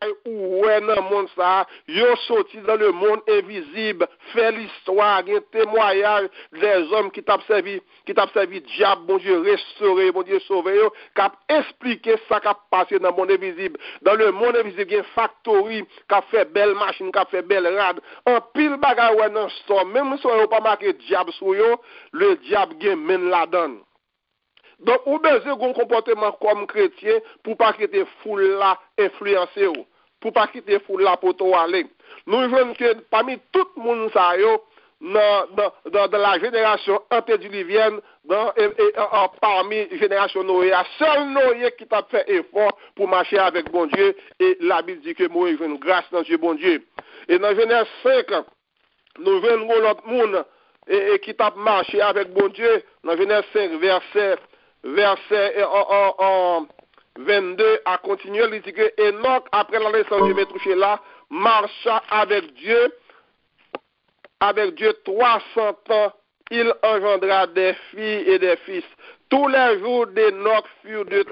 ouais dans le monde ça, yo sorti dans le monde invisible, fait l'histoire, un témoignage des hommes qui t'a servi diable, bon Dieu restauré, bon Dieu sauvé, qui a expliqué ça qui a passé dans le monde invisible. Dans le monde invisible, il y a une factory qui a fait belle machine, qui a fait belle rade. En pile bagarre ouais dans storm, même si on pas marqué diable sur yo, le diable gen men la donne. Donc, ou besoin d'un comportement comme chrétien pour pas quitter foule là influencer ou, pour pas quitter foule là pour toi aller. Nous voulons que parmi tout le monde ça yo dans la génération antédiluvienne, parmi génération Noé, seul Noé qui t'a fait effort pour marcher avec bon Dieu, et la Bible dit que Moïse veut une grâce dans Dieu bon Dieu. Et dans Genèse 5, nous voulons l'autre monde et qui t'a marché avec bon Dieu, dans Genèse 5, verset 22 à continuer, il dit que Enoch, après la naissance de Métouché là, marcha avec Dieu 300 ans, il engendra des filles et des fils. Tous les jours d'Enoch furent de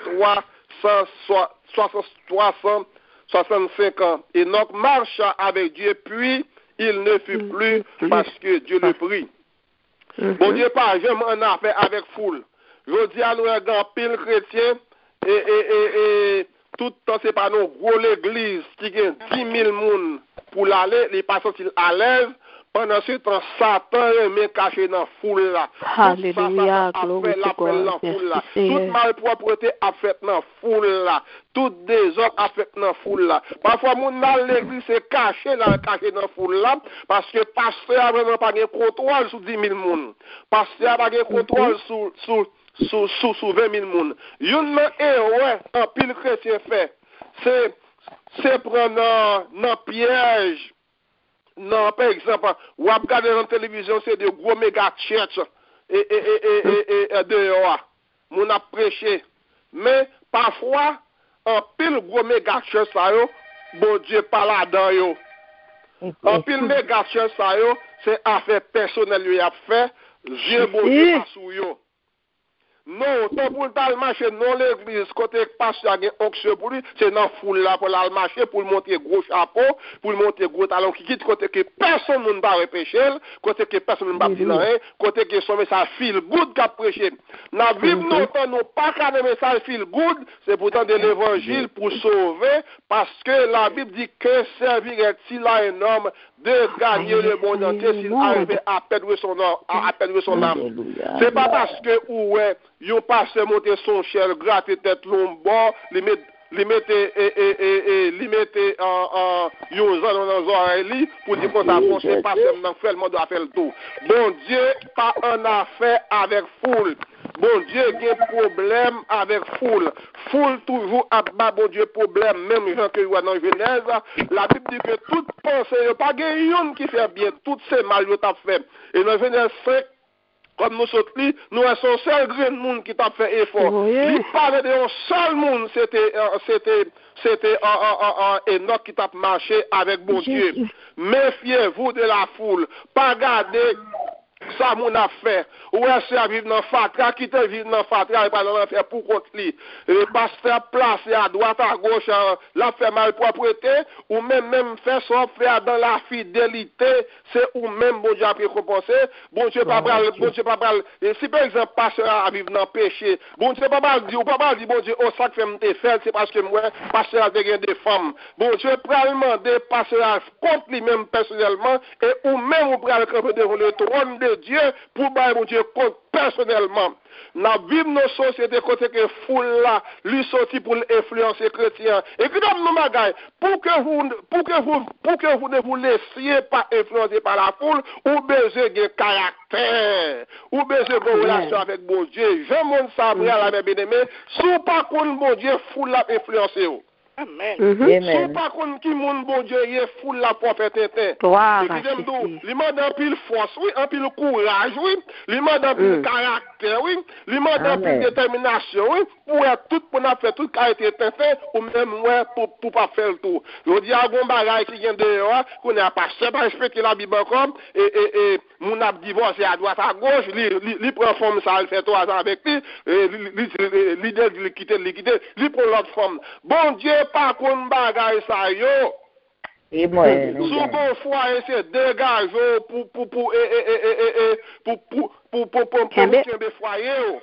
365 ans. Enoch marcha avec Dieu, puis il ne fut plus parce que Dieu le prit. Bon Dieu, pas jamais en affaire avec foule. Je dis à nous, un grand pile chrétien, et tout le temps, c'est pas nous, gros l'église, qui gagne 10 000 personnes pour l'aller, les personnes qui à l'aise, pendant ce temps, Satan est caché dans la foule là. Alléluia, gloire à toi. Toute malpropreté a fait dans la foule là. Toute désordre a fait dans la foule là. Parfois, mon dans l'église, c'est caché dans la foule là, parce que pasteur a vraiment pas de contrôle sur 10 000 personnes. Pasteur a pas de contrôle sur 20 000 personnes. Yon ouais, un pile chrétien fait, c'est prendre un piège. Non, par exemple, ou à regarder dans la télévision, c'est de gros méga church et dehors. Mon a prêché. Mais parfois, en pile gros méga church ça yo, bon Dieu pas là-dedans yo. En pile méga church ça yo, c'est affaire personnelle lui a fait, Dieu bon Dieu pas sous yo. Non, tant pour le marché, non l'église, côté pasteur a une onction pour lui, c'est dans la foule là pour le marché, pour montrer gros chapeau, pour montrer gros talon qui quitte, côté que personne ne va repêcher, côté que personne ne va dire rien, côté que son message feel good qu'a prêché. Dans la vie, nous pas qu'à des messages feel good, c'est pourtant de l'évangile pour sauver, parce que la Bible dit que servirait-il à un homme de gagner le monde entier s'il arrivait à perdre son âme. C'est pas parce que, ouais, yon passe monter son cher, gratter tête l'ombo, li mette yon zan dans oreilles pour dire qu'on s'approche, c'est pas seulement fait le monde doit faire le tout. Bon Dieu, pas en affaire avec foule. Bon Dieu, il y a problème avec foule. Foule toujours à bas, bon Dieu, problème. Même gens que vous dans Genèse, la Bible dit que toute pensée, il n'y a pas de qui fait bien, tout c'est mal, il a fait. Et dans Genèse 5, comme nous sommes là, nous avons un seul grand monde qui t'a fait effort. Il parlait d'un seul monde, c'était Enoch qui t'a marché avec bon Dieu. Méfiez-vous de la foule. Pas garder ça mon affaire. Ou est-ce à vivre dans fatra, qui te vivre dans fatra et pas dans l'enfer pour contre lui. Le pasteur placé à droite, à gauche, la fait malpropreté, ou même faire son faire dans la fidélité, c'est ou même bon Dieu a récompensé. Bon Dieu pas mal, et si par exemple pasteur à vivre dans péché, bon Dieu pas mal dit, ou pas mal dit bon Dieu, oh ça que fait me faire, c'est parce que moi, pasteur a des femmes. Bon Dieu probablement des pasteurs contre lui-même personnellement, et ou même ou pral camper devant le trône de Dieu pour bailler mon Dieu compte personnellement. Dans vivre nos sociétés côté que foule là lui sorti pour influencer chrétien. Et puis dans nos bagailles pour que vous ne vous laissiez pas influencer par la foule ou besoin de caractère ou besoin de relation avec mon Dieu. Je m'en sabre à la même bien-aimé, sous pas contre mon Dieu foule là influencer. Amen. Si pas contre qui monde bon Dieu y est foule la prophète était. Il m'a d'un pile force, oui, un pile courage, oui. Il m'a d'un pile caractère, caractère, oui. Lui demande plus de détermination, oui. Pour être tout, pour faire tout qui a été fait, ou même, ouais, pour pas faire le tout. Je dis à un bagage qui vient dehors, qu'on n'a pas respecté la Bible comme, et, mon a divorcé à droite, à gauche, lui prend forme, ça, il fait 3 ans avec lui, l'idée de l'équité, lui prend l'autre forme. Bon Dieu, pas qu'on bagage ça, yo. Et moi, sous bon foyer, c'est dégage pour foyer.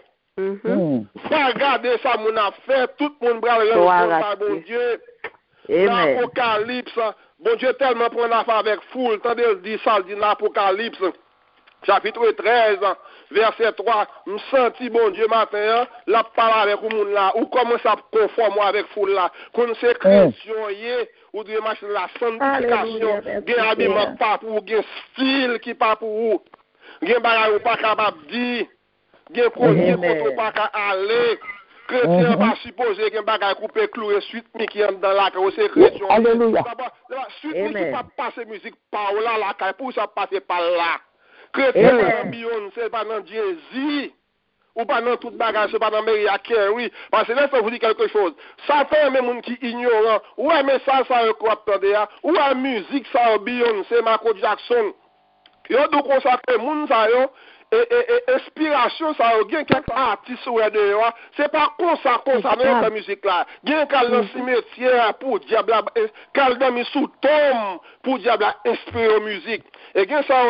Pas regarder ça, mon affaire, tout le monde brave bon Dieu. L'Apocalypse, bon Dieu tellement prend l'affaire avec foule, tandis qu'il dit ça, dit l'Apocalypse, chapitre 13, verset 3, me senti bon Dieu matin, la parole avec le monde là, ou commence à conformer avec foule là, qu'on se chrétien, ou de marcher la sanctification, gen habillement pas pour, gen style qui pas pour vous, gen bagay ou pas capable dire, gen côté pas capable aller. Chrétien pas supposé qu'un bagay coupé cloué suite mais qui entre dans la c'est chrétien. Alléluia. Suite mais qui pas passer musique par là la pour ça passer par là. Chrétien dans Beyoncé pas dans Jay-Z ou pas dans toute bagage, c'est pas dans Mariah Carey. Parce que là, ça vous dit quelque chose. Ça fait même monde qui ignorant. Ouais, mais ça quoi attendez là. Ou la musique, ça, Beyoncé, Michael Jackson. Yo do consacrer moun ça yo et inspiration ça yo gen quelques artistes ou dehors c'est pas comme ça même la musique là gen kal dans cimetière pour diable kal dans mi sous tombe pour diable inspirer musique et gen ça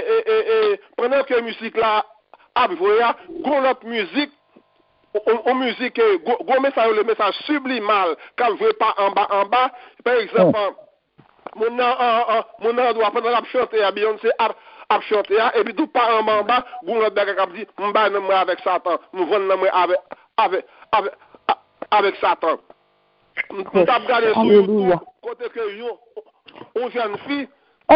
pendant que musique là voya gon l'autre musique on musique go message le message sublimal quand veut pas en bas par exemple mon nom doit pendant la chanter à Beyoncé a chanter et puis tout pas en bas gon l'autre bagage qui dit m'ba nan moi avec Satan nous vendre nan avec Satan on t'a regardé sur côté que yo on jeune fille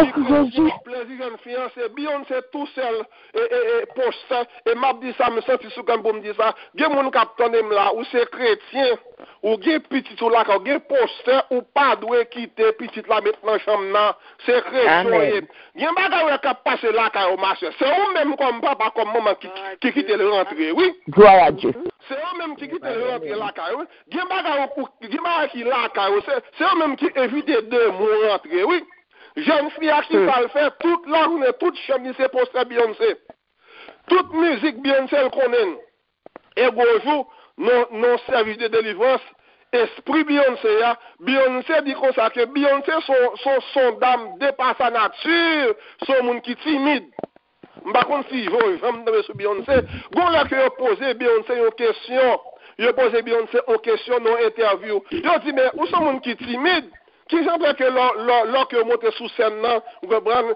plaisir jeune fille c'est Beyoncé tout seul et poste et m'a dit ça me senti sous comme pour me dire ça gen moun k'ap tande là ou c'est chrétien ou gen petit ou là gen poste ou pas doit quitter petit là maintenant chambre là c'est chrétien gen bagay k'ap passer là au marché c'est ou même comme papa comme maman qui quitte le rentrer oui gloire à Dieu c'est eux même qui quitte le rentrer là oui gen bagay qui là c'est eux même qui évite de mou rentrer oui. Jeune fille qui va le faire, toute la journée, toute chemise, c'est pour ça Beyoncé. Toute musique Beyoncé elle connaît. Et bonjour, non service de délivrance, esprit Beyoncé dit comme ça que Beyoncé son dame dépasse sa nature, son monde qui timide. Par contre, si je vais sur Beyoncé, bon là que poser Beyoncé une question, je pose Beyoncé une question dans l'interview. Je dis, mais où sont les gens qui timide? Qui j'entends que lorsque monte sous scène là, ou prendre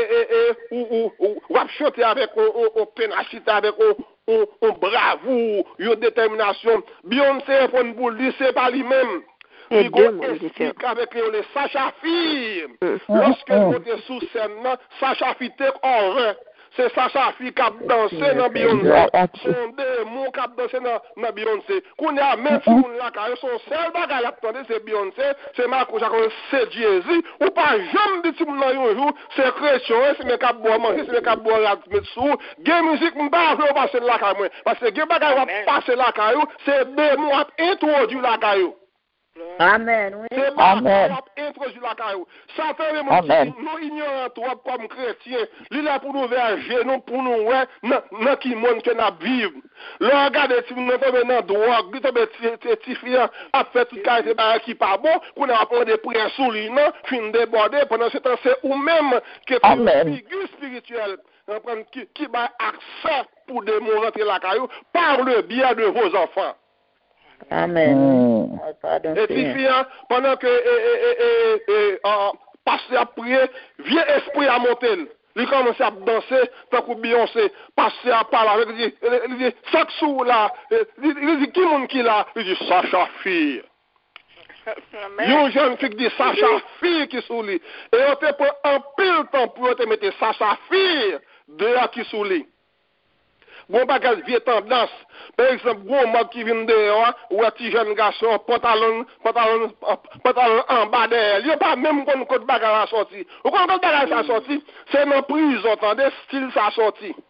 ou chanter avec on pénacité avec on bravoure, une détermination. Beyoncé pour nous dire c'est pas lui-même. Il explique avec les Sacha Fille. Lorsque monte sous scène là, Sacha Fille en vain. C'est Sacha Fille qui a dansé dans Beyoncé. Son démon qui a dansé dans Beyoncé. Qu'on a même si on l'a carré, son seul bagage attendez c'est Beyoncé, c'est Marco Jacques, c'est Jésus. Ou pas jamais dit si on a un jour, c'est chrétien, c'est mes cap boire manger, c'est mes cap boire la mettre sous. Game musique, on pas veut passer la carré. Parce que game bagage va passer la carré, c'est démon a introduit la carré. Amen, oui. C'est pas introduit la caillou. Ça fait les gens nous ignorons toi comme chrétiens. Il est là pour nous vers genoux, pour nous ouais, dans qui monde que nous vivons. Le regardez si nous sommes dans drogue, nous sommes certifiés à faire tout cas qui pas bon, qu'on a prendre des prières sous lui, non, fin déborder pendant ce temps c'est ou même que une figure spirituelle qui va accès pour démontrer la caillou par le biais de vos enfants. Amen. Et puis, pendant que passer à prier, vieux esprit à monter. Il commence à danser, tant que Beyoncé, passer à parler avec il dit, chaque sou là, il dit, qui monde qui là? Il dit, Sacha Fille. Une jeune fille qui dit, Sacha Fille qui sous lui. Et on te prend un pile temps pour te mettre Sacha Fille dehors qui sous lui. Bon bagage vieille tendance. Par exemple, bon mode qui vient dehors, ou un petit jeune garçon, pantalon en bas derrière. Il n'y a pas même qu'on code bagage à sortir. Ou qu'on code bagage à sortir, c'est dans prison, attendez, style ça sorti.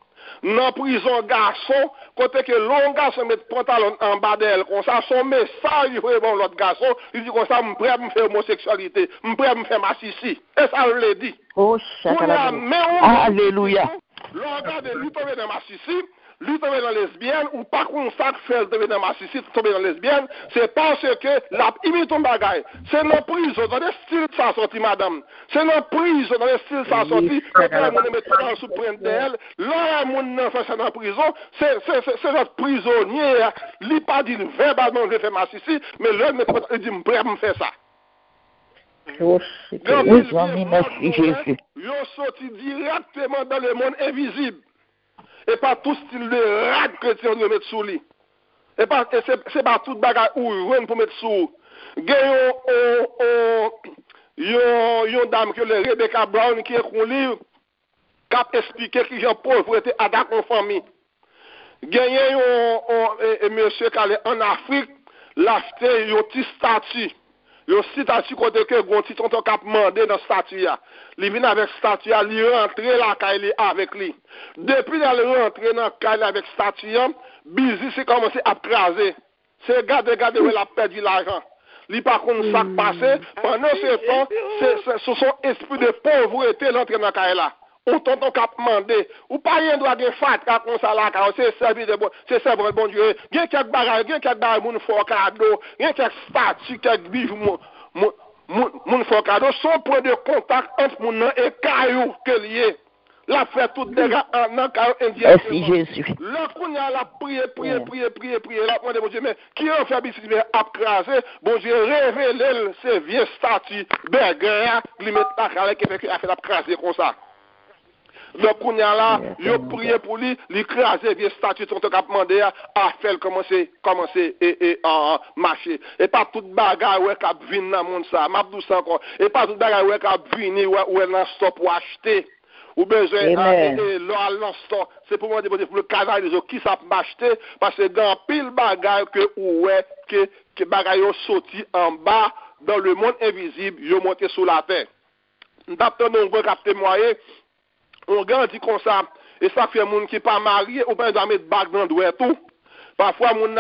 dans prison garçon, côté que l'on garçon met pantalon en bas d'elle, comme ça, son message, il faut bon l'autre garçon, il dit comme ça, je suis prêt à me faire homosexualité, je suis prêt à me faire ma sissi. Et ça, je l'ai dit. Oh, alléluia. L'on regarde, lui tomber dans ma sissi, lui tomber dans lesbienne, ou pas qu'on sac fait tomber dans ma sissi, tomber dans lesbienne, c'est parce que la imite ton bagage. C'est dans prison, dans le style ça sorti, madame. C'est dans prison, dans le style ça sorti, quand on met dans sous prendre d'elle, là, mon fait ça dans prison, c'est notre prisonnier, lui pas dit verbalement, je fais ma sissi, mais l'homme il dit, prêt à me faire ça. Merci Jésus. Ils sorti directement dans le monde invisible. Et pas tout style de rad chrétien de mettre sous lui. Et c'est pas tout bagage où ils pour mettre sous. Yon dame que le Rebecca Brown qui est un livre qui a expliqué que Jean Paul était attaqué en famille. Gagné un monsieur qui allait en Afrique, l'acheter un petit statut. Yo statut côté que gon ti tonton cap mandé dans statut là. Li vinn avec statut là, li rentre la caille avec lui. Depuis là le rentre dans caille avec statut là, busy c'est commencé à craser. C'est garde où il a perdu l'argent. Li pas contre ça passé, pendant ce temps, c'est son esprit de pauvreté l'entrée dans caille là. Ou tonton cap mandé, ou pas rien doit de fat comme ça là, c'est servi de bon, c'est servi de bon Dieu. Gen quelques bagages moun fort cadeau, gen quelques statues, quelques bijoux moun fort cadeau, son point de contact entre moun et caillou que lié. La fait tout dégâts en caillou indien. Merci Jésus. Là qu'on a la prier, là on dit bon Dieu mais qui a fait ici bien abcraser, bon Dieu révéler ces vieux statues berger, li met la calé qui fait que a fait abcraser comme ça. Donc, on y a là, yo prié pour lui, l'écraser vieux statut sont cap mandé à faire commencer et marcher. Et pas toute bagarre ouais cap vinn dans monde ça, m'a dit ça encore. Et pas toute bagarre ouais cap venir ouais dans stop pour acheter. Ou besoin là stop, c'est pour moi pour le canal des qui ça m'acheter parce que dans pile bagarre que ouais que bagarre yo sorti en bas dans le monde invisible, yo monté sur la terre. D'après nous on capter moyen on grandit comme ça et ça fait moun qui pas marié ou pas doit mettre bague dans doigt tout parfois moun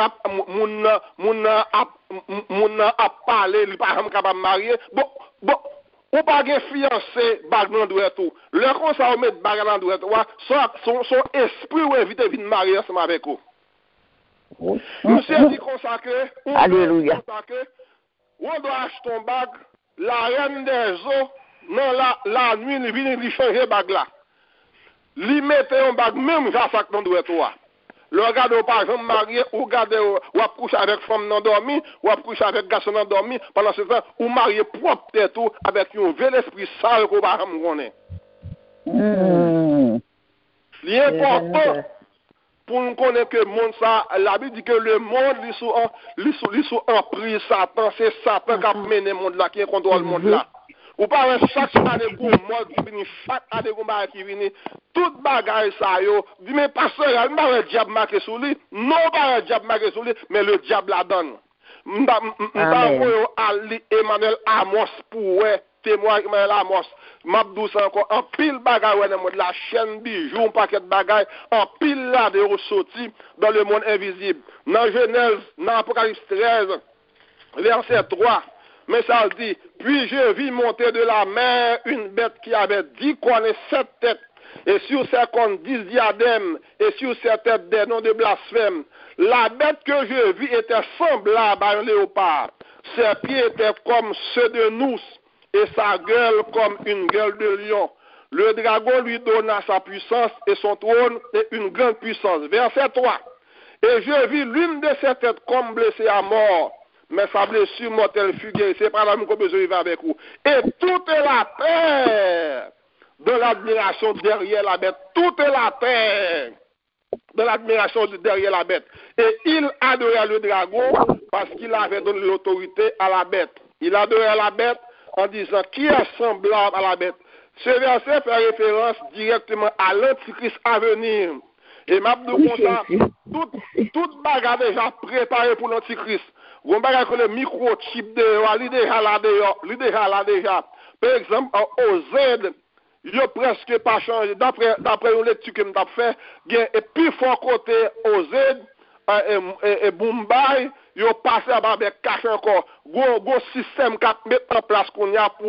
a parler il pas capable marier bon ou pas gen fiancé bague dans doigt tout le comme ça on met bague dans doigt son esprit ou inviter venir marier ensemble avec vous monsieur dit consacré alléluia on doit acheter ton bague la reine des eaux non la nuit il vient lui changer bague là. Li mette un bag même ça sac dans doit toi. Le regarde par exemple marié ou regarde ou a coucher avec femme non dormi ou a coucher avec garçon non dormi pendant ce temps ou marié propre tête tout avec un vel esprit sale qu'on pas connaît. L'important pour nous connaître que le monde ça la Bible dit que le monde lui sous emprise Satan, c'est Satan qui a mené le monde là qui contrôle le monde là. Ou pas chaque année pour moi qui vient chaque année qui vient toute bagarre ça yo dit mais pasteur il pas un diable marqué sur lui non pas un diable marqué sur lui mais le diable la donne m'ta Ali Emmanuel Amos pour témoin Emmanuel Amos m'abdou ça encore en pile bagarre dans le monde la chaîne bijoux un paquet de bagarre en pile là de ressorti dans le monde invisible dans Genèse dans Apocalypse 13 verset 3. Mais ça dit, puis je vis monter de la mer une bête qui avait 10 cornes et 7 têtes, et sur ses cornes 10 diadèmes, et sur ses têtes des noms de blasphème. La bête que je vis était semblable à un léopard. Ses pieds étaient comme ceux de nous, et sa gueule comme une gueule de lion. Le dragon lui donna sa puissance, et son trône est une grande puissance. Verset 3. Et je vis l'une de ses têtes comme blessée à mort. Mais sa blessure mortelle fut guérie. C'est pas là qu'on besoin de vivre avec vous. Et toute la terre de l'admiration derrière la bête. Toute la terre de l'admiration derrière la bête. Et il adorait le dragon parce qu'il avait donné l'autorité à la bête. Il adorait la bête en disant qui est semblable à la bête. Ce verset fait référence directement à l'antichrist à venir. Et Mabdou Konta, toute bagarre déjà préparée pour l'antichrist. On va que le microchip de lui déjà là déjà. Par exemple, OZ yo presque pas changé. D'après une lecture que m't'a fait, gen et plus fort côté OZ et Bombay, yo passé avec cash encore. Go système qu'a mettre en place qu'on y a pour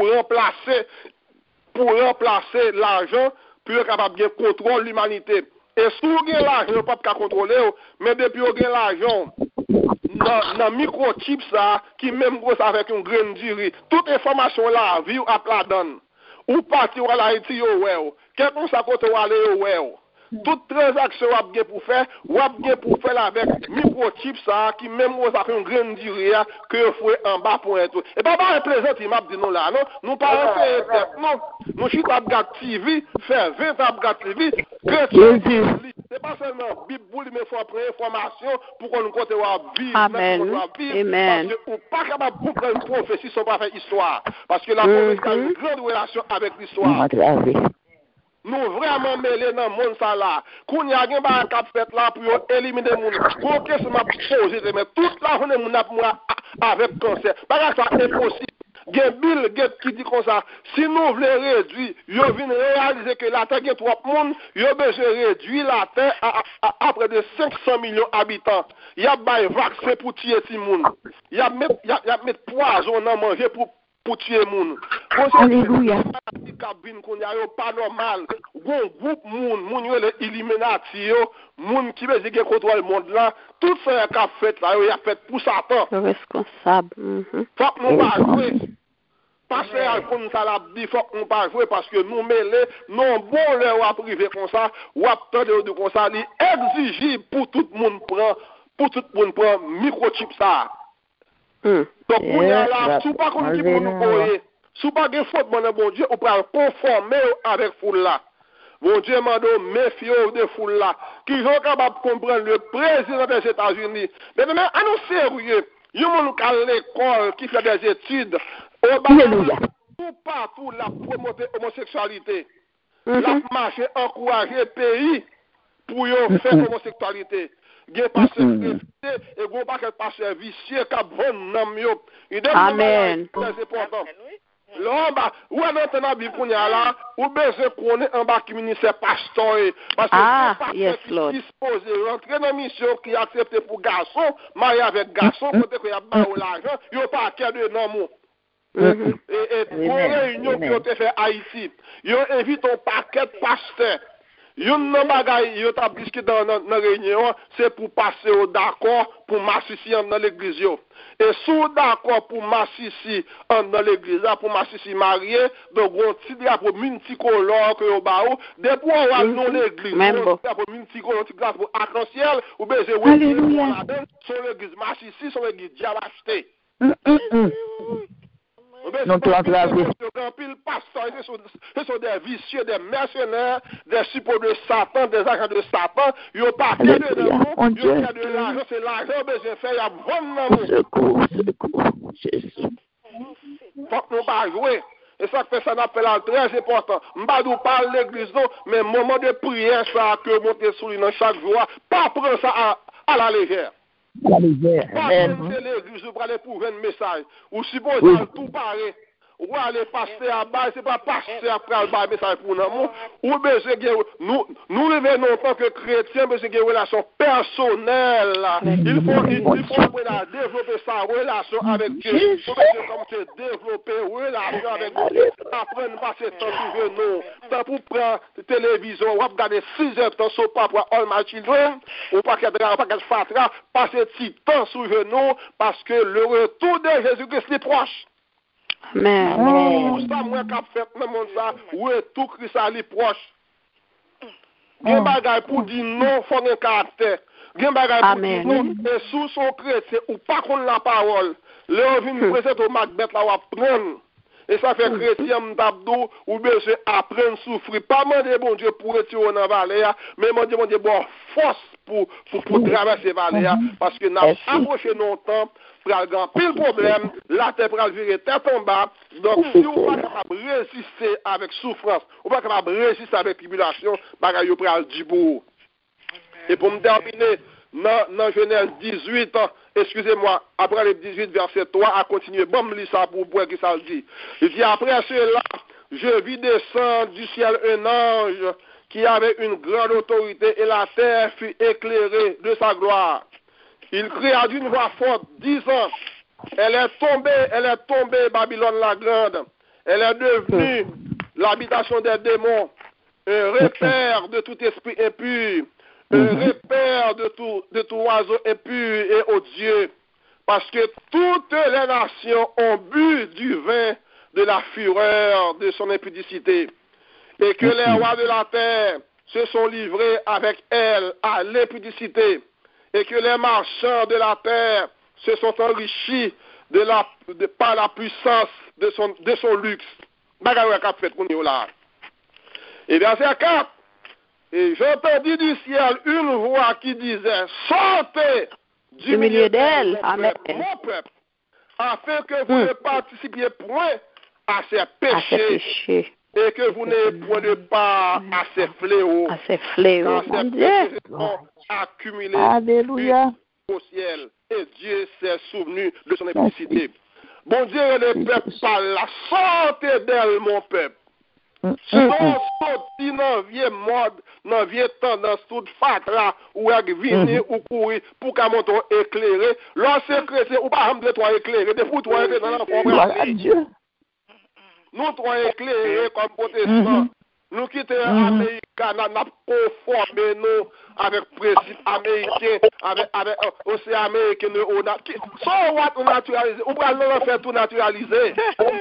remplacer l'argent pour être capable de contrôler l'humanité. Et si vous avez l'argent, pas de contrôler, mais depuis vous avez l'argent, dans microchip ça, qui même gros avec une graine durée, toute information là, vie à la donne. Ou parti ou à Haïti, quel qu'on ça côté ou aller, toute transaction ou bien pour faire avec microchip ça, qui même gros avec une graine durée, que vous faites en bas pour être. Et pas un plaisant, il m'a dit nous là, non? Nous pas un non. Nous chute à TV, faire 20 à TV, c'est pas seulement Bible, mais il faut prendre information pour qu'on nous compte vivre. Amen. Amen. Parce que ou pas capable de comprendre une prophétie sans pas faire histoire. Parce que la prophétie a une grande relation avec l'histoire. Nous vraiment mêlés dans le monde ça là. Qu'on y a un bar cap fait là pour éliminer les gens. Qu'on question m'a posé mais toute la journée mon avec cancer. Parce que ça impossible. Gen Bill Gates qui dit comme ça, si nous voulons réduire, yo vient réaliser que la Terre est trop monde, yo besoin réduire la Terre à près de 500 millions d'habitants. Y a bay vaccin pour tuer tout le monde. Y a mettre poison dans manger pour tuer moun. Alléluia. Pas normal. Bon groupe moun yo les Illuminati yo, moun qui veut dire contrôle le monde là, tout ça qu'a fait là, y a fait pour Satan. Responsable. Faut que nous pas jouer. Parce que ça l'a dit, faut que nous pas jouer parce que nous mêlés, non bon leur privé comme ça, ou attendre de comme ça, exigible pour tout le monde prend microchip ça. Donc, pour y aller là, si pas qu'on dit pour nous courir, si pas de faute, bon Dieu, on peut conformer avec foule là. Bon Dieu m'a dit, méfiez-vous de foule là, qui sont capables de comprendre le président des États-Unis. Mais à nous sérieux, il y a des gens qui à l'école, qui fait des études, tout partout la promoter l'homosexualité. La marche encourager le pays pour faire l'homosexualité. Il y a pas et gros paquet pasteur vicieux qui bon nom yo. Amen. C'est important. Là ou maintenant la Bible qu'on y a là, ou besoin qu'on en bas qui ministère pasteur parce que yes Lord. Disposé rentrer dans mission qui accepté pour garçon, marié avec garçon côté que y a ba l'argent, yo pas qu'à de nom. Et pour réunion qui ont été fait Haïti, yo invite un paquet pasteur. Yon nan bagay yo t'a discuté dans réunion, c'est pour passer au d'accord pour m'assister dans l'église yo. Et sous d'accord pour m'assister dans l'église pour m'assister marié, donc on petit drapeau multicolore que yo ba ou, depuis on va dans l'église, on drapeau multicolore petit drapeau arc-en-ciel ou besoin ouais sur l'église m'assister sur l'église diable acheté. Non, tu as pile pasteur, ce sont des vicieux, des mercenaires, des suppôts de Satan, des agents de Satan. Ils n'ont pas de l'amour, ils ont de l'argent, c'est l'argent besoin de faire, il y a bon amour. Secours, Jésus. Faut que nous pas jouer. Et ça fait ça appel très important. Je ne parle pas de l'église, mais moment de prière, ça que monter sur lui dans chaque jour, pas prendre ça à la légère. La légère. Pas prendre l'église pour aller pour un message. Ou supposé tout pareil. Ou aller passer à bas, c'est pas passer après le bas message pour nous. Ou besoin nous revenons en tant que chrétiens, besoin de relation personnelle. Il faut apprendre à développer sa relation avec Dieu. Il faut comme se développer relation avec Dieu. Apprendre à passer temps sur nous. Tant pour prendre la télévision, ou regarder 6 heures de temps sur papa All My Children, ou pas qu'à fatra, passer petit temps sur nous, parce que le retour de Jésus-Christ est proche. Amen. Ça, moi, qui fait le monde ça, ouais, tout Christ est proche. Gen bagay pour dire non, faut un caractère. Gen bagay pour dire non, et sous son chrétien, ou pas qu'on la parole. Là, on vient présenter au Macbeth, là, on va prendre. Et ça fait chrétien, m'tabdou, ou bien c'est apprendre souffrir. Pas demander, bon Dieu, pour retirer dans la vallée, mais demander, bon Dieu, bon, force pour traverser la vallée, parce que nous avons approché longtemps, pour avoir pile problème, la terre pour virer tête en bas. Donc, si on n'est pas capable de résister avec souffrance, on n'est pas capable de résister avec tribulation, bagaille pour aller du bout. Et pour me terminer, dans Genèse 18, excusez-moi, après le 18, verset 3, à continuer, bon, me lis ça pour voir qui ça le dit. Il dit, après cela, je vis descendre du ciel un ange qui avait une grande autorité et la terre fut éclairée de sa gloire. Il cria d'une voix forte, disant, elle est tombée, Babylone la grande. Elle est devenue l'habitation des démons, un repère de tout esprit impur, un repère de tout oiseau impur et odieux. Parce que toutes les nations ont bu du vin de la fureur de son impudicité. Et que les rois de la terre se sont livrés avec elle à l'impudicité. Et que les marchands de la terre se sont enrichis par la puissance de son luxe. Et verset 4. Et j'entendis du ciel une voix qui disait, sortez du milieu d'elle, mon peuple, afin que vous ne participiez point à ses péchés, et que vous n'ayez point de part à ses fléaux. À ses fléaux, car mon ces Dieu. péchés sont accumulés Alléluia. au ciel, et Dieu s'est souvenu de son impudicité. Bon Dieu, le peuple parle, la sortez d'elle, mon peuple. Sorti dans vieux mode, dans vieux tendance toute fat là, ou à venir ou courir pour qu'à mon ton éclairé. Lorsque chrétien, ou pas de toi éclairé, des fois toi éclairé dans l'enfant. Gloire à Dieu. Nous trois éclairés comme protestants. Nous quittons l'Amérique, nous avons conformé nous avec le principe américain, avec l'océan américain. So what nous naturaliser? Ou pas nous faire tout naturaliser?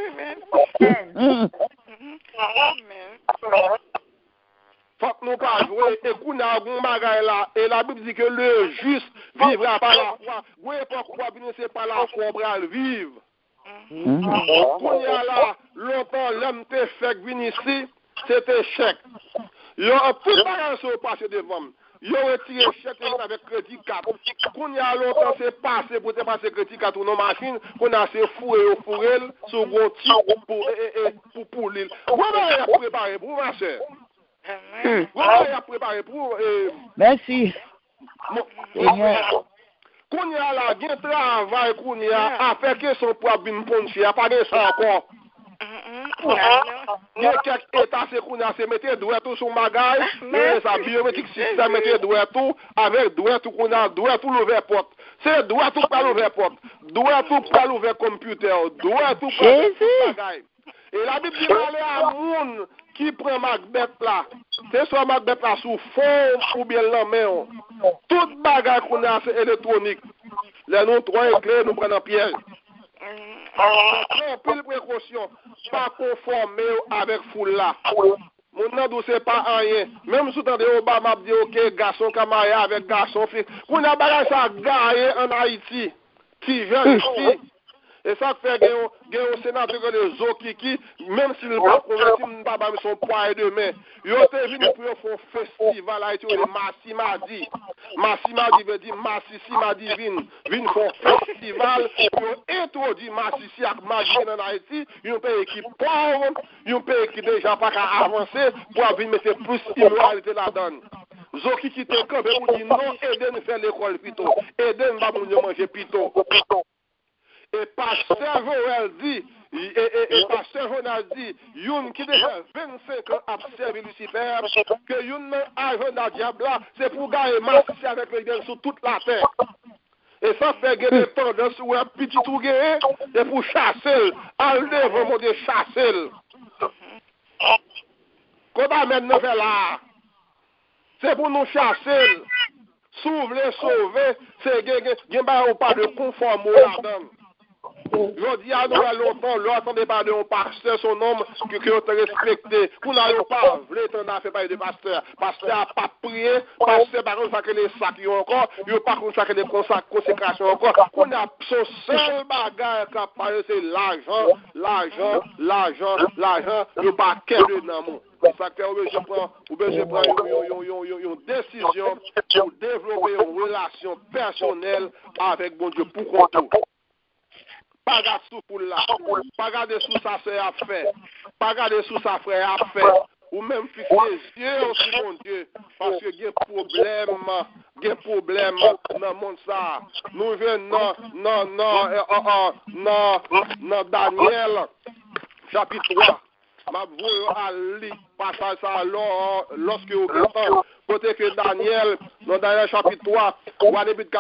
Faut que nous pas jouer et qu'on a un bagage là. Et la Bible dit que le juste vivra par la foi. Oui, pourquoi c'est pas la foi pour le vivre? Qu'on y a là, longtemps, l'homme te fait venir ici, c'était chèque. Il y a tout bagage sur le passé devant. Il y a retiré chèque avec crédit 4. Qu'on y a longtemps, c'est passé pour te passer crédit 4 ou nos machines, qu'on a assez fourré au fourré, sur gros tir pour l'île. Comment il a préparé pour ma soeur? Comment il a préparé pour. Merci. Seigneur. Qu'on y a là, il y a un travail qu'on y a à faire que son poids bin ponche, il n'y a pas de ça encore. Il y a quelques états qu'on a se mettre doigt tout sur magaille, mais ça biométrique système mettre doigt tout avec doigt tout qu'on a doigt tout l'ouvert porte. C'est doigt tout pas l'ouvert porte, doigt tout pas l'ouvert computer, doigt tout pas magaille. Et la Bible dit aller à monde qui prend Macbeth là. C'est soit Macbeth là sous fond ou bien la main. Toute bagarre qu'on a c'est électronique. Les nous trois éclairs nous prenons piège. Non, pile précaution, pas conformer avec foule là. Mon nom c'est pas rien. Même si t'entendez Obama dit OK, garçon camarade avec garçon fille. On a bagage ça gagné en Haïti. Qui jeune fille. Et ça fait que un sénateur de Zokiki, même s'il n'est pas converti, il n'a pas son poids de main. Il est venu pour faire un festival à Haïti, Massimadi. Massimadi veut dire Massissimadi vient faire un festival pour introduire Massissi avec Madi en Haïti. Il y a un pays qui pauvre, il y a un pays qui déjà pas avancer pour venir mettre plus d'immoralité là-dedans. Zokiki te campé pour dire non, aidez nous faire l'école plutôt. Aidez nous pas manger plutôt. Et pasteur Joël dit, et pasteur Jonas dit, yon qui déjà 25 ans a servi Lucifer, que yon agent de diable là, c'est pour gagner marcher avec les gens sur toute la terre. Et ça fait que des tendances où un petit tout gagné, c'est pour chasser, enlever vraiment de chasser. Quand on amène nous faire là, c'est pour nous chasser. S'ouvrir, sauver, c'est qu'il pas de conforme là-dedans. Je dis à nous longtemps, l'entendez pas de un pasteur, son nom, que vous respecté. Vous n'avez pas voulu entendre faire parler de pasteur. Pasteur n'a pas prié, pasteur n'a pas consacré les sacs encore, il n'a pas consacré les consécrations encore. On a son seul bagage qui a parlé, c'est l'argent, il n'y a pas qu'un de l'amour. Ça fait que je prends une décision pour développer une relation personnelle avec mon Dieu pour contour. Pas garder sous pour là, pas garder sous sa soeur a fait, pas garder sous sa frère a fait, ou même fixer les yeux aussi mon Dieu, parce que il y a problème dans le monde ça. Nous venons dans Daniel chapitre 3. m'a voulu aller passage ça alors lorsque au temps côté que Daniel dans Daniel chapitre 3 ou à début de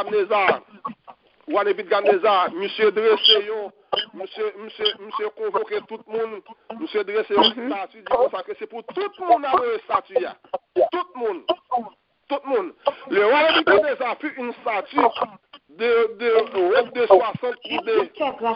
Gamnézar monsieur dressé monsieur convoqué tout le monde monsieur dressé une statue dit comme ça que c'est pour tout le monde avoir une statue tout le monde le roi Nebuchadnezzar fut une statue de 60 coudées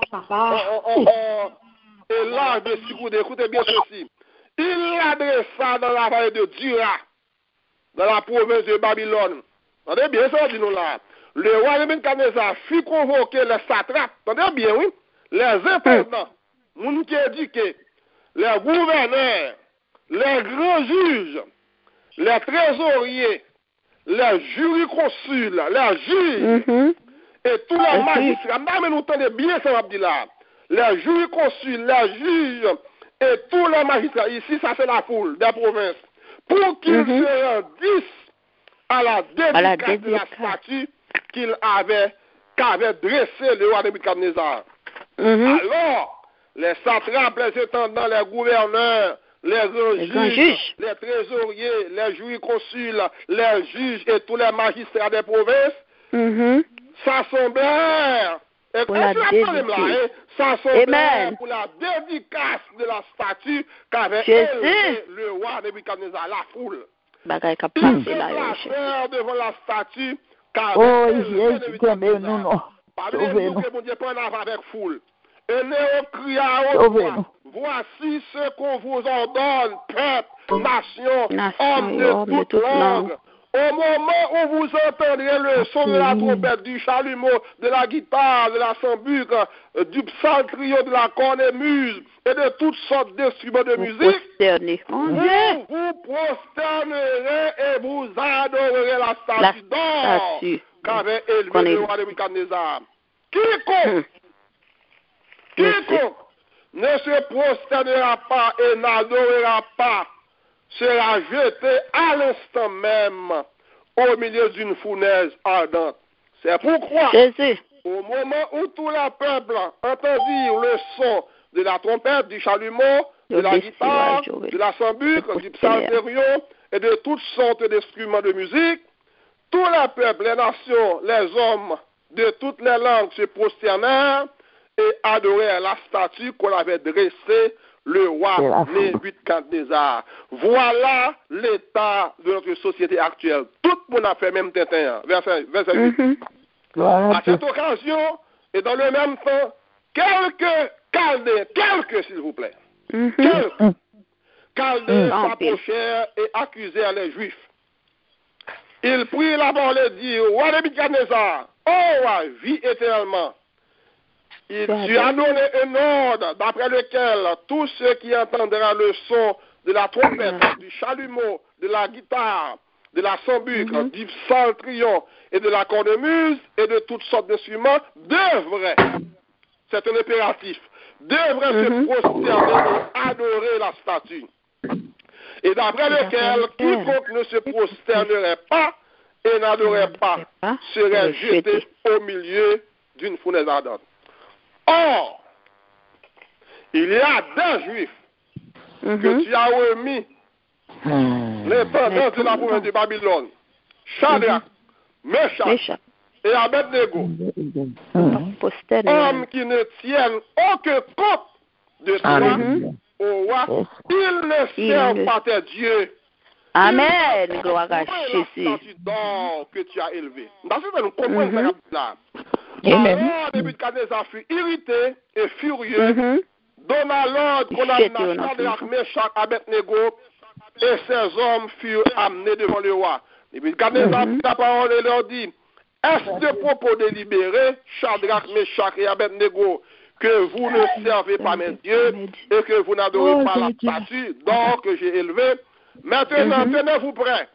et large de 6 coudées. Écoutez bien ceci. Il l'adressa dans la vallée de Dura, dans la province de Babylone. Entendez bien ça, dit-nous là. Le roi Nebuchadnezzar fit convoquer les satrapes. Entendez bien, oui. Les intendants, les qui éduqués, les gouverneurs, les grands juges, les trésoriers, les jurisconsuls, les juges, et tous les magistrats. Mais nous entendez bien ça, là. Les jurisconsuls, les juges, et tous les magistrats. Ici, ça c'est la foule des provinces. Pour qu'ils se rendissent à la dédicace de la statue qu'avait dressé le roi Nebuchadnezzar. Alors, les satrapes, les intendants, les gouverneurs, les juges, les trésoriers, les jurisconsuls, les juges et tous les magistrats des provinces s'assemblèrent. Et pour la dédicace de la statue qu'avait élevé le roi Nebuchadnezzar, la foule. Ils se placèrent devant la statue qu'avait élevé Nebuchadnezzar. Parmi nous que mon Dieu prend avec foule. Et Néo cria à haute voix, voici ce qu'on vous ordonne, peuple, nation, hommes de toute langue. Au moment où vous entendrez le son de la trompette, du chalumeau, de la guitare, de la sambuc, du psaltrio, de la cornemuse et de toutes sortes d'instruments de musique, vous vous prosternerez et vous adorerez la statue d'or qu'avait élevé le roi Nebuchadnezzar. Quiconque ne se prosternera pas et n'adorera pas sera jeté à l'instant même au milieu d'une fournaise ardente. C'est pourquoi, au moment où tout le peuple entendit le son de la trompette, du chalumeau, de la guitare, de la sambuc, du psalterion et de toutes sortes d'instruments de musique, tout le peuple, les nations, les hommes de toutes les langues se prosternèrent et adorèrent la statue qu'on avait dressée, le roi Nebuchadnezzar. Voilà l'état de notre société actuelle. Tout le monde a fait même Tintin. Verset 8. À cette occasion, et dans le même temps, quelques s'il vous plaît, quelques Chaldéens s'approchèrent et accusèrent les Juifs. Ils prirent la parole et dirent, roi Nebuchadnezzar, ô roi, vis éternellement. Tu as donné un ordre d'après lequel tous ceux qui entendront le son de la trompette, du chalumeau, de la guitare, de la sambuc, du psaltrion et de la cornemuse et de toutes sortes d'instruments devraient, c'est un impératif, devraient se prosterner et adorer la statue. Et d'après lequel quiconque ne se prosternerait pas et n'adorerait pas serait jeté au milieu d'une fournaise ardente. Or, il y a des Juifs que tu as remis l'intendant de la province de Babylone, Shadrach, Meshach et Abednego, hommes qui ne tiennent aucun compte de toi, au roi, ils ne servent pas tes dieux. Amen. Gloire à Jésus. Que tu as élevé. Dans ce nous comprenons ça. Alors, Nebuchadnezzar fut irrité et furieux, donna l'ordre qu'on amena Shadrach, Meshach, Abednego, et ces hommes furent amenés devant le roi. Nebuchadnezzar prit la parole et leur dit, est-ce de propos délibérés, Shadrach, Meshach et Abednego, que vous ne servez pas mes dieux et que vous n'adorez pas la statue d'or que j'ai élevée? Maintenant, tenez-vous prêts.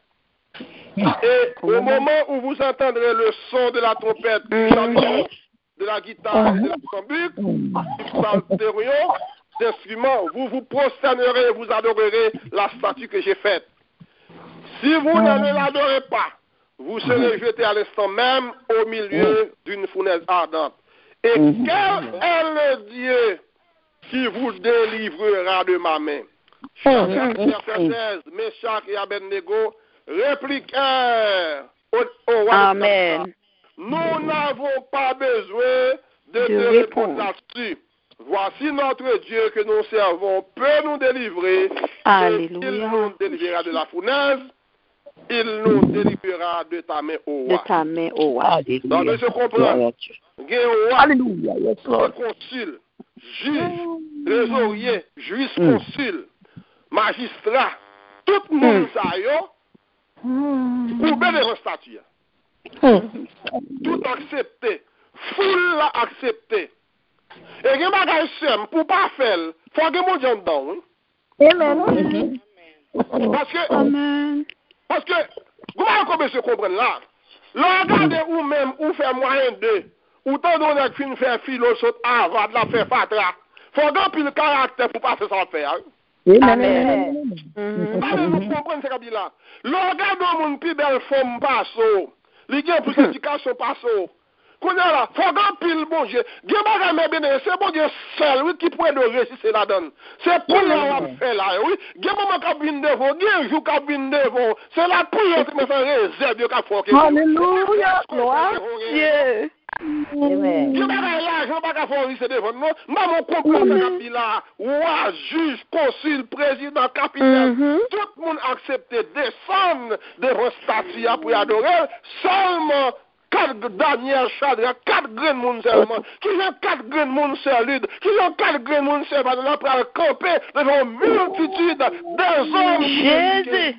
Et au moment où vous entendrez le son de la trompette, du chalumeau, de la guitare et de la sambuc, du psalterion, d'instruments, vous vous prosternerez et vous adorerez la statue que j'ai faite. Si vous ne l'adorez pas, vous serez jeté à l'instant même au milieu d'une fournaise ardente. Et quel est le Dieu qui vous délivrera de ma main? Verset 16, Meshach et Abednego répliquèrent au roi. Amen. Nous n'avons pas besoin de te répondre là-dessus. Voici notre Dieu que nous servons peut nous délivrer. Alléluia. Il nous délivrera de la fournaise. Il nous délivrera de ta main au roi. De ta main au roi. Donc, je comprends. Alléluia. Yes, Lord. Consul, juge, trésorier, juge consul, magistrat, tout le monde ça yo, pour bien devant statut. Tout accepté. Foule l'a accepté. Et gen bagay sem pour pas faire, faut que mon Dieu dedans. Amen. Parce que comment on se comprendre là? Regardez ou même ou faire moyen de ou tant on a qu'une faire philosophe avant de la faire fatra. Faut que le caractère pour passer sans faire. Amen. Nous comprenons ce qu'il dit là. Regardez mon plus belle forme passo. Les gens pour éducation passo. Qu'on est là, faut qu'on pile bon Dieu. Dieu va me bénir, c'est bon Dieu seul, oui, qui pourrait nous réussir la donne. C'est pour la faire là, oui. Dieu moment qu'a bin devant, Dieu jour qu'a bin devant. C'est la prière qui me fait réserve Dieu qu'a fait. Alléluia. Gloire Dieu. Amen. Dieu va l'argent pas qu'a fait c'est devant. Non, maman comprend ce qu'il là. Roi, juge, consul, président, capitaine, tout le monde accepté descendre devant statue pour adorer seulement 4 Daniel Chadra, 4 grains de monde seulement. Qui ont 4 grains de monde solide, qui ont 4 grains de monde seulement, là pour aller camper devant une multitude des hommes. Jésus.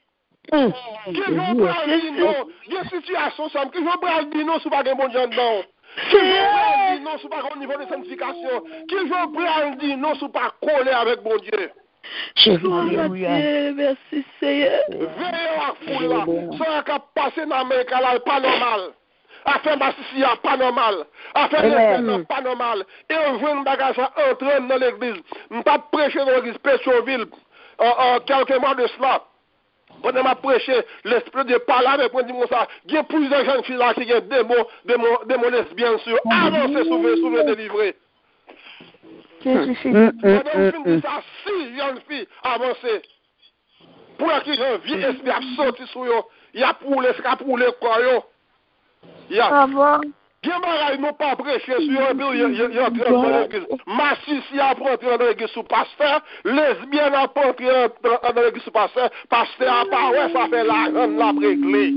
Qui vont prendre dire non, il y a une situation simple, qui vont prendre dire non, sous pas un bon Dieu dedans. Qui vont prendre dire non, sous pas un niveau de sanctification. Qui vont prendre dire non, sous pas coller avec bon Dieu. Alléluia. Merci Seigneur. Veillez à foule là. Ça qui a passé dans l'Amérique là, pas normal. Affaire Massissi, pas normal. Affaire n'est pas normal. Et on voit une bagage entrer dans l'église. Je ne pas prêcher dans l'église Pétionville quelques mois de cela. Pendant que je prêché, l'esprit de parler avec moi, dit ça. Il y a plusieurs jeunes filles là qui ont des mots lesbiennes sur avancer, sauver, délivrer. Pendant que je dis ça, 6 jeunes filles avancées. Pour qu'ils aient un vieux esprit à sortir sur eux, il y a pour les quoi. Il y a. Ils n'ont pas prêché sur eux, ils ont entré dans l'église. Massissi a entré dans l'église sous pasteur, lesbienne a entré dans l'église sous pasteur, pasteur a pas, ouais, ça fait l'argent de la réglée.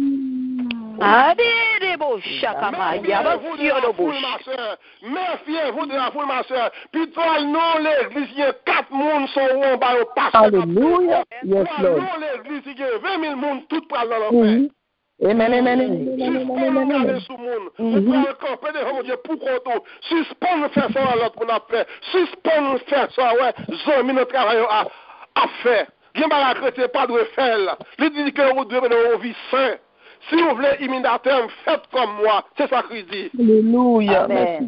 Méfiez-vous de la foule, ma soeur. Puis toi, non, l'église, il y a 4 personnes qui sont en bas au pasteur. Alléluia. Yes, Lord. Non, l'église, il y a 20 000 personnes, toutes prennent dans l'enfer. Amen. Vous camper devant mon Dieu pour qu'on suspend faire ça à l'autre qu'on a fait. Suspend faire ça, ouais. Zombie notre travail à faire. Bien mal chrétien pas de faire là. Il dit que vous devez avoir une vie sainte. Si vous voulez imitateur, faites comme moi. C'est ça qu'il dit. Alléluia.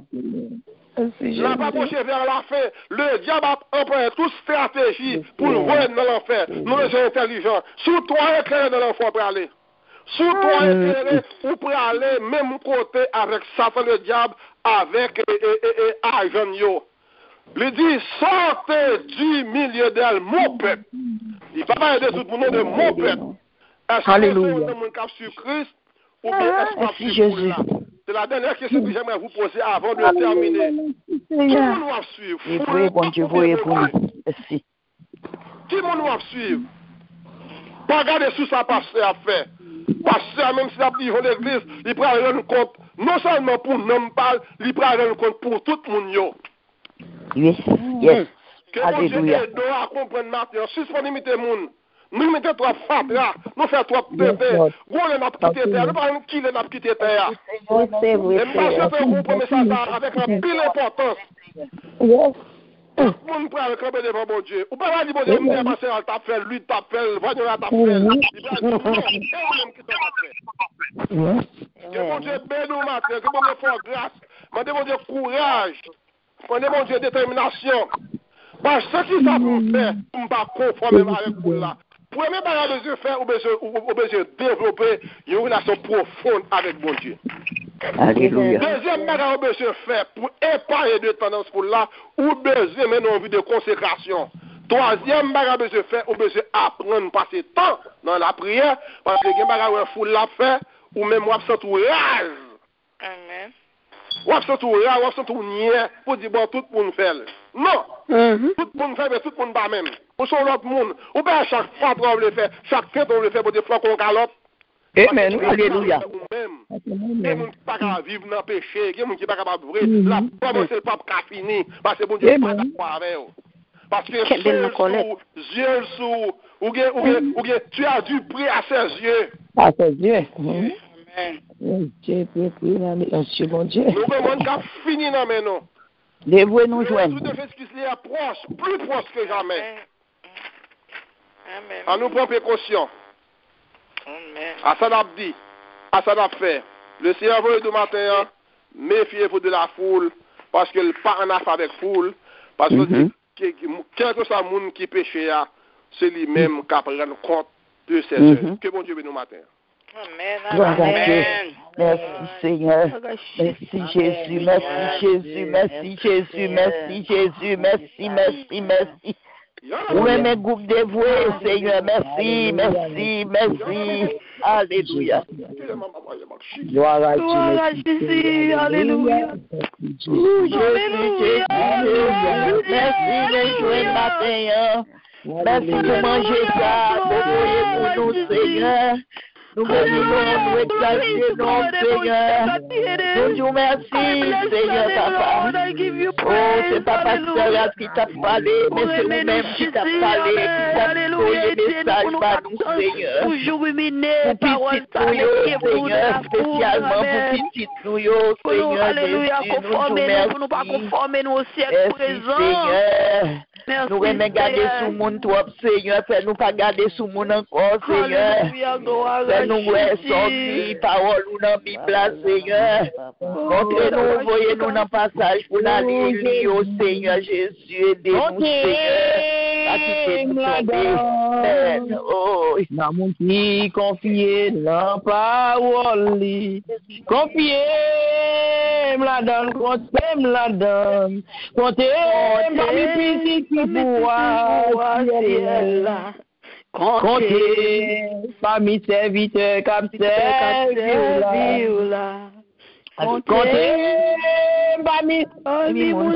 La pas prochaine vers la fin. Le diable a employé toute stratégie pour nous voir dans l'enfer. Nous les sommes intelligents. Sous toi éclairé dans l'enfer pour aller. Sous toi éclairé ou pour aller même côté avec Satan le diable, avec Agenio. Il dit, sortez du milieu d'elle, mon peuple. Il va pas aider tout le monde de mon peuple. Est-ce que vous avez un cap sur Christ ou bien est-ce que Jésus? C'est la dernière question que j'aimerais vous poser avant de terminer. Qui nous va suivre? Oui, bon Dieu, voyez pour nous. Merci. Qui nous va suivre? Pas regarder sous sa pasteur à faire. Pasteur, même s'il a pris l'église, il prend un compte, non seulement pour nous parler, il prend un compte pour tout le monde. Yes. Que mon Dieu aide à comprendre maintenant. Suspendez les gens. Nous mettons trois fatra, nous faisons trois pétés. Nous n'a quitté terre, nous pas qui n'a quitté terre. Et moi je vous promets ça avec un pile importance. Tout le monde prend le camp devant mon Dieu. Ou pas dire bon Dieu, me passer à t'appelle, lui t'appelle, voyons à t'appelle. Que mon Dieu bénisse nous matin, que mon Dieu fasse grâce. Mandez mon Dieu courage. Mandez mon Dieu détermination. Parce que ce qui ça pour faire, on ne pas conformer avec vous là. Premier bagage de faire, ou besoin développer une relation profonde avec mon Dieu. Alléluia. Deuxième bagage, besoin faire pour épargner de tendance pour là, ou besoin maintenant envie de consécration. Troisième bagage besoin faire, on besoin apprendre passer temps dans la prière parce que gen bagage ou foule la fait ou même ou absent ou rage. Amen. Ou absent ou rage, ou absent ou niais pour dire bon tout le monde fait. Non. Tout le monde fait mais tout le monde pas même. Ou son l'autre monde, ou pas chaque fois on le fait, chaque fête on le fait pour des fois qu'on galope. Amen. Alléluia. Il y a des gens qui ne peuvent pas vivre dans le péché, il y a des gens qui ne peuvent pas vivre. La preuve, c'est le pape qui a fini. Parce que bon Dieu n'est pas d'accord avec eux. Parce que yeux sous, ou tu as dû prier à ses yeux. À ses yeux. Amen. Dieu, Dieu, bon Dieu. Nous avons qu'à finir dans mes noms. Dévouez-nous joindre. Tout de fait, ce qui est proche, plus proche que jamais. Amen. À nous prendre précaution. Amen. À ça l'a dit, à ça l'a fait. Le Seigneur veut de matin, méfiez-vous de la foule, parce qu'il n'est pas en affaire avec foule, parce que quel que soit le monde qui péche, c'est lui-même qui prend compte de ses œuvres. Que bon Dieu bénisse nous matin. Amen. Amen. Merci Seigneur. Merci Jésus. Merci Jésus. Merci Jésus. Merci Jésus. Merci. Oui, mes groupes dévoués, Seigneur. Merci. Alléluia. Gloire à Jésus. Alléluia. Jésus. Merci de jouer le matin. Merci pour manger ça. Pour nous, Seigneur. Nous bénissons, nous exaltons, Seigneur. Nous disons merci, Seigneur, Papa. Oh, c'est pas Pasteur qui t'a parlé, mais c'est vous-même qui t'a parlé, qui t'a envoyé des messages par nous, Seigneur. Toujours humilié, parole, Seigneur, spécialement pour petite nous, Seigneur. Alléluia, conformez-nous, pour nous pas conformer nous au siècle présent. Seigneur. Merci, nous aimons garder sous mon trop, Seigneur. Fais-nous pas garder sous mon encore, Seigneur. Fais-nous sortir parole ou dans Bible, Seigneur. Montrez-nous, voyez-nous dans le passage pour aller lire au Seigneur Jésus. Aidez-nous, Seigneur. Pas quitter nous tomber. Oh, dans mon qui confié dans parole. Confié, me la donne, comptez, me la donne. Comptez, parmi petits qui pourra, ciel là. Comptez, parmi serviteurs, cap servir là. Comptez, parmi mon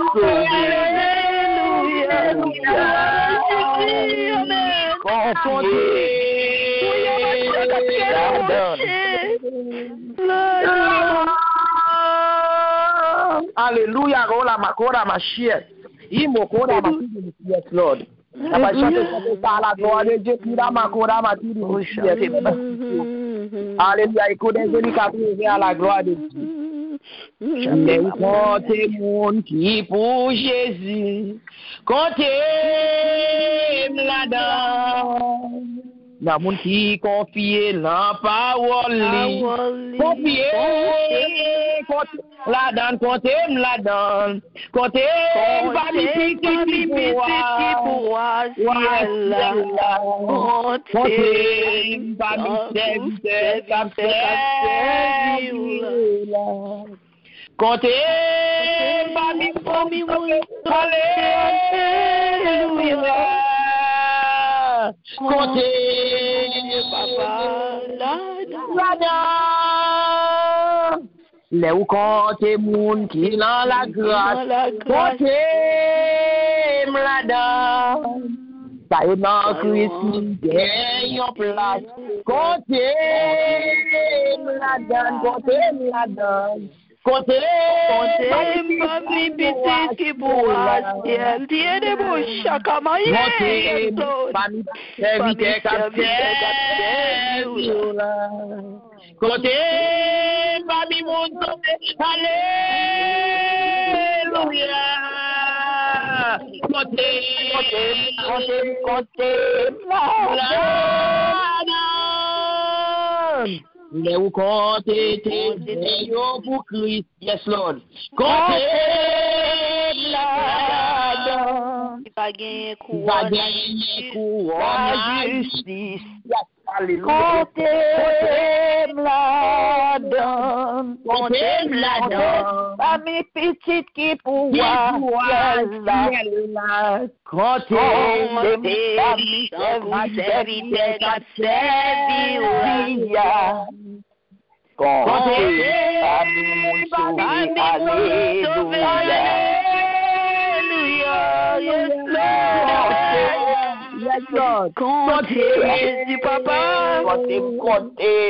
Alléluia, rola makora machia. Imokora machia, yes Lord. Alléluia, écoutez, je à la gloire de Dieu. Jamais comptez monde qui pour Jésus, comptez là-dedans. La monde qui confie la parole, confie, la donne, comptez la donne, comptez parmi petits qui pourra, ciel là, comptez parmi serviteurs, comptez parmi alléluia. Comptez, papa, là, les ou comptez moun qui dans la grâce, comptez, m'lada, ça y est dans Christ, gagne en place, comptez, m'lada, comptez, mami petit qui pourra, ciel, Dieu de bouche, chaque maillot, famille, serviteur, capitaine, comptez, famille, mon tombé, alléluia, comptez, mais où comptez, yo pour Christ, yes Lord, comptez, pas gagner couronne justice, Comptez la donne. Comptez la donne. Pas mes petites qui pouvoir là. Comptez mes serviteurs qui servir. Comptez Yes, Lord. Comptez Jésus, papa. Comptez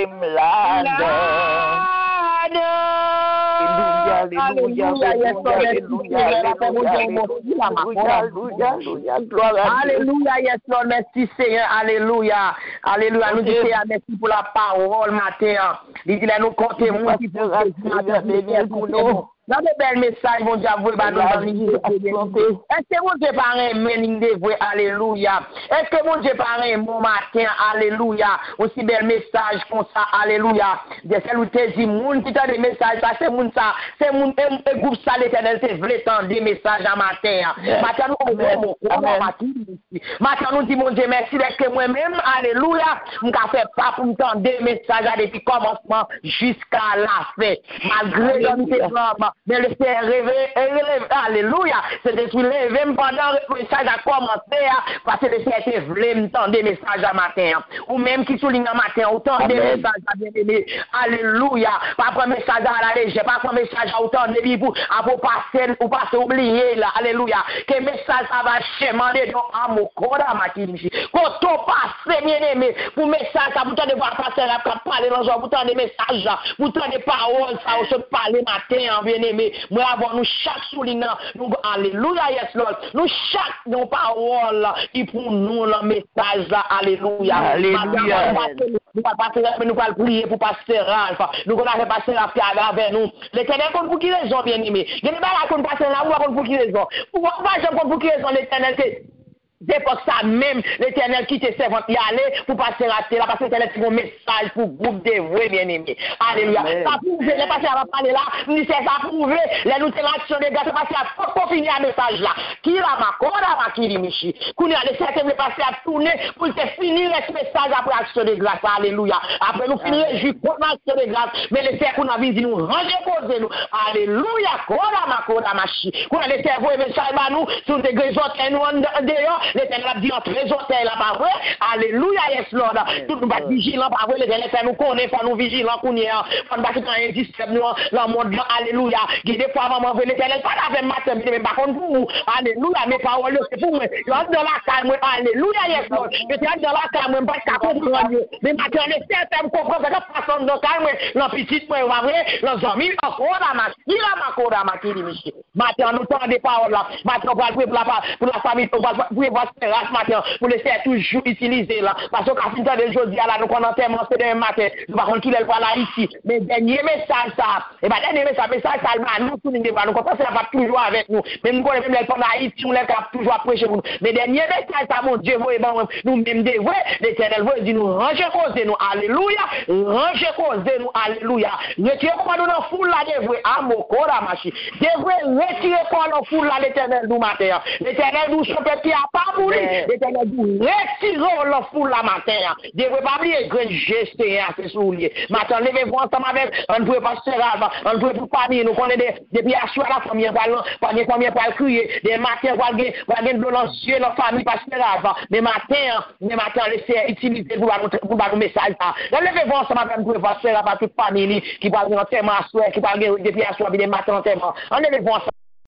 Alléluia, yes, Lord, merci Seigneur, alléluia, alléluia, nous disons merci pour la parole matin, nous disons nous comptons, nous disons dans de belles messages, mon Dieu, vous allez nous est-ce que mon Dieu parle un mening de vous, alléluia, est-ce que mon Dieu parle un bon matin, alléluia, aussi bel message comme ça, alléluia, de celle où tu dis, moun qui t'a des messages, ça c'est moun ça, c'est moun, un groupe ça, l'éternel, c'est vrai, tant des messages à matin, matin nous, matin nous dit, mon Dieu, merci, est-ce que moi-même, alléluia, m'ka fait pas pour m'entendre des messages depuis commencement jusqu'à la fin, malgré l'homme, mais le Seigneur rêver, alléluia, c'est de se lever pendant le message a commencé, parce que le Seigneur voulait m'entendre des messages à matin, ou même qui souligne à matin, autant des messages à bien-aimé, alléluia, pas un message à la légère, pas un message à autant de Bible, à pour passer, ou passer oublier là, alléluia, que message ça va chemander dans amour, ma qui quand on passe, bien-aimé, pour message, ça, vous t'en voir passer là, pour parler dans un, vous t'en des messages là, vous t'en des paroles, ça, on se parler matin, bien-aimé, moi avant nous chaque souligne, nous, alléluia, yes, Lord, nous chaque nos paroles, qui pour nous, le message là, alléluia, alléluia. Nous allons prier pour passer Ralph. Nous allons passer la fièvre avec nous. L'éternel compte pour qui raison, bien aimé. Il y a des balles qu'on passe là, on pour qui raison. Pour qui raison, l'éternel, c'est pour ça même, l'éternel qui te servant y aller pour passer rater là, parce que l'éternel c'est un message pour groupe de vrais bien-aimés. Alléluia. Ça prouve, les passés à parler là, nous c'est ça prouve, les nous c'est l'action de grâce, parce qu'il faut finir un message là. Qui la macoda, ma qui michi. Qu'on a les certains passer à tourner pour te finir ce message après action de grâce. Alléluia. Après nous finir juste pour l'action de grâce, mais les cerfs qu'on a vu nous ranger poser nous. Alléluia. Koda machi. Qu'on a les cerveaux et message à nous, sur des grésotes et nous en dehors. L'éternel a dit en trésor, c'est là, pas vrai. Alléluia, yes, Lord. Tout nous va vigilant, pas vrai. L'éternel fait nous connaître, faut nous vigilants, qu'on y est. Faut nous pas quitter un disturbe nous, dans le monde, alléluia. Guidez fois, maman, veut l'éternel, pas la même matin, mais par contre, pour vous, alléluia, mes paroles, c'est pour moi. Je rentre dans la calme, alléluia, yes, Lord. Je rentre dans la calme, pas qu'à comprendre. Mais maintenant, les certains comprennent que la personne de calme, la petite, moi, va vrai, les amis, encore la machine, maintenant, nous avons des paroles là. Maintenant, on va prier pour la famille, on va prier pour ce matin, pour le faire toujours utiliser là. Parce que quand on est aujourd'hui, là, nous connaissons tellement ce demain matin, nous allons tous les voir là ici. Mais dernier message, ça, et bien, dernier message, ça, nous, nous comprenons, ça va toujours avec nous. Mais nous connaissons les gens d'Haïti, nous les toujours prêcher pour nous. Mais dernier message, ça, mon Dieu, nous même des vrais, l'éternel veut dire nous, rangez cause de nous, alléluia, rangez cause de nous, alléluia. Retirez-moi nous dans foule là, des vrais, amour, kora, machi. Des vrais, retirez-moi dans foule là, l'éternel nous matin. L'éternel nous, son petit à pas mourir. L'éternel nous, retirons la foule là matin. Des vrais, pas oublier, grand geste, c'est soulier. Maintenant, levez-vous ensemble avec, on peut pas se faire, on peut pour famille, nous connaissons des pièces à la famille, combien pour crier, des matins, pour gagner de l'ancien, la famille, pas se faire, mais matin, laissez utiliser pour nous message. Levez-vous ensemble avec, pour faire, pas toute famille, qui va gagner un thème à soi, qui va gagner des pièces à soi, des matins en thème. Levez-vous ensemble.